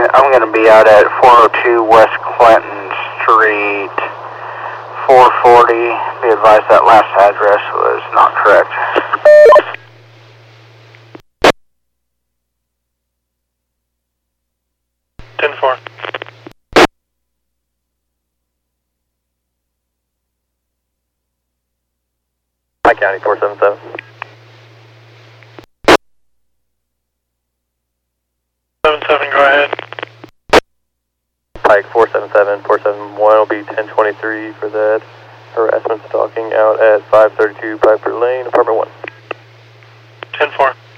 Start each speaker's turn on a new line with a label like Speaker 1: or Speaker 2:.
Speaker 1: I'm gonna be out at 402 West Clinton Street, 440. Be advised that last address was not correct.
Speaker 2: Ten-4.
Speaker 3: High County 477.
Speaker 2: Go ahead.
Speaker 3: Pike 477, 471 will be 1023 for that harassment stalking out at 532 Piper Lane, apartment 1.
Speaker 2: 10-4.